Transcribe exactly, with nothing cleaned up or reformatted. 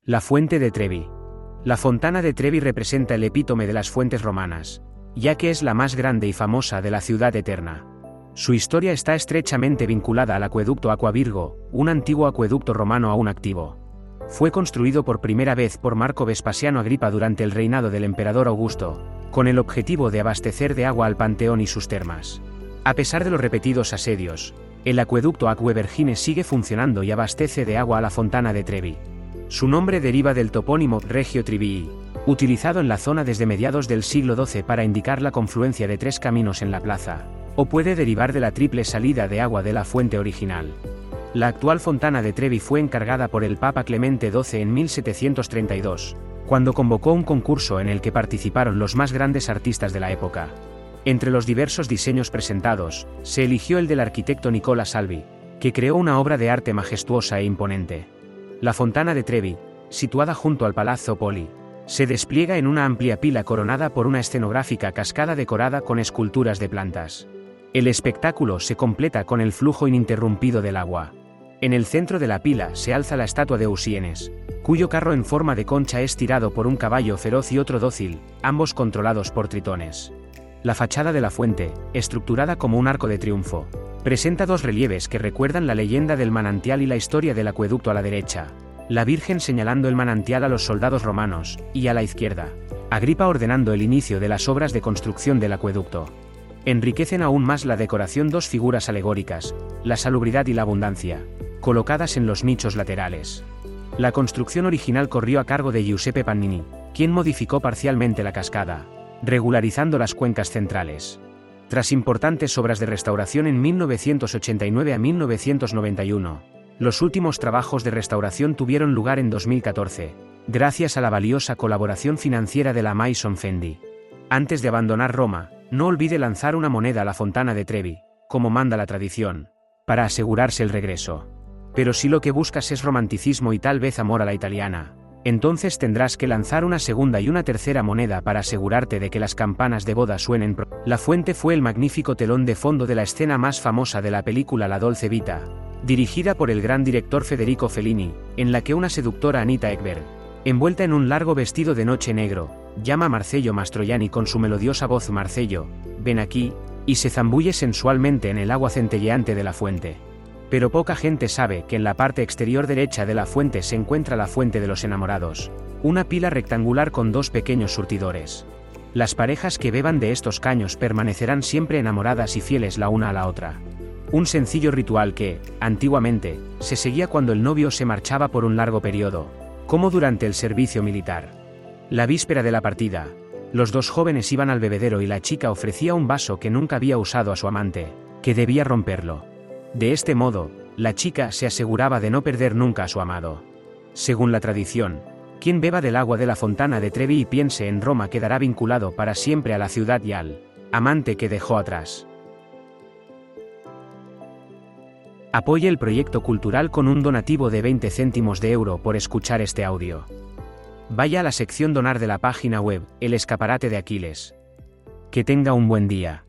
La fuente de Trevi. La Fontana de Trevi representa el epítome de las fuentes romanas, ya que es la más grande y famosa de la ciudad eterna. Su historia está estrechamente vinculada al acueducto Aqua Virgo, un antiguo acueducto romano aún activo. Fue construido por primera vez por Marco Vespasiano Agripa durante el reinado del emperador Augusto, con el objetivo de abastecer de agua al Panteón y sus termas. A pesar de los repetidos asedios, el acueducto Aquae Vergine sigue funcionando y abastece de agua a la Fontana de Trevi. Su nombre deriva del topónimo Regio Trebii, utilizado en la zona desde mediados del siglo doce para indicar la confluencia de tres caminos en la plaza, o puede derivar de la triple salida de agua de la fuente original. La actual Fontana de Trevi fue encargada por el Papa Clemente doce en mil setecientos treinta y dos, cuando convocó un concurso en el que participaron los más grandes artistas de la época. Entre los diversos diseños presentados, se eligió el del arquitecto Nicola Salvi, que creó una obra de arte majestuosa e imponente. La Fontana de Trevi, situada junto al Palazzo Poli, se despliega en una amplia pila coronada por una escenográfica cascada decorada con esculturas de plantas. El espectáculo se completa con el flujo ininterrumpido del agua. En el centro de la pila se alza la estatua de Usienes, cuyo carro en forma de concha es tirado por un caballo feroz y otro dócil, ambos controlados por tritones. La fachada de la fuente, estructurada como un arco de triunfo, presenta dos relieves que recuerdan la leyenda del manantial y la historia del acueducto a la derecha, la Virgen señalando el manantial a los soldados romanos, y a la izquierda, Agripa ordenando el inicio de las obras de construcción del acueducto. Enriquecen aún más la decoración dos figuras alegóricas, la salubridad y la abundancia, colocadas en los nichos laterales. La construcción original corrió a cargo de Giuseppe Pannini, quien modificó parcialmente la cascada, regularizando las cuencas centrales. Tras importantes obras de restauración en mil novecientos ochenta y nueve a mil novecientos noventa y uno, los últimos trabajos de restauración tuvieron lugar en dos mil catorce, gracias a la valiosa colaboración financiera de la Maison Fendi. Antes de abandonar Roma, no olvide lanzar una moneda a la Fontana de Trevi, como manda la tradición, para asegurarse el regreso. Pero si lo que buscas es romanticismo y tal vez amor a la italiana, entonces tendrás que lanzar una segunda y una tercera moneda para asegurarte de que las campanas de boda suenen. La fuente fue el magnífico telón de fondo de la escena más famosa de la película La Dolce Vita, dirigida por el gran director Federico Fellini, en la que una seductora Anita Ekberg, envuelta en un largo vestido de noche negro, llama a Marcello Mastroianni con su melodiosa voz: Marcello, ven aquí, y se zambulle sensualmente en el agua centelleante de la fuente. Pero poca gente sabe que en la parte exterior derecha de la fuente se encuentra la Fuente de los Enamorados, una pila rectangular con dos pequeños surtidores. Las parejas que beban de estos caños permanecerán siempre enamoradas y fieles la una a la otra. Un sencillo ritual que, antiguamente, se seguía cuando el novio se marchaba por un largo periodo, como durante el servicio militar. La víspera de la partida, los dos jóvenes iban al bebedero y la chica ofrecía un vaso que nunca había usado a su amante, que debía romperlo. De este modo, la chica se aseguraba de no perder nunca a su amado. Según la tradición, quien beba del agua de la Fontana de Trevi y piense en Roma quedará vinculado para siempre a la ciudad y al amante que dejó atrás. Apoye el proyecto cultural con un donativo de veinte céntimos de euro por escuchar este audio. Vaya a la sección donar de la página web, El Escaparate de Aquiles. Que tenga un buen día.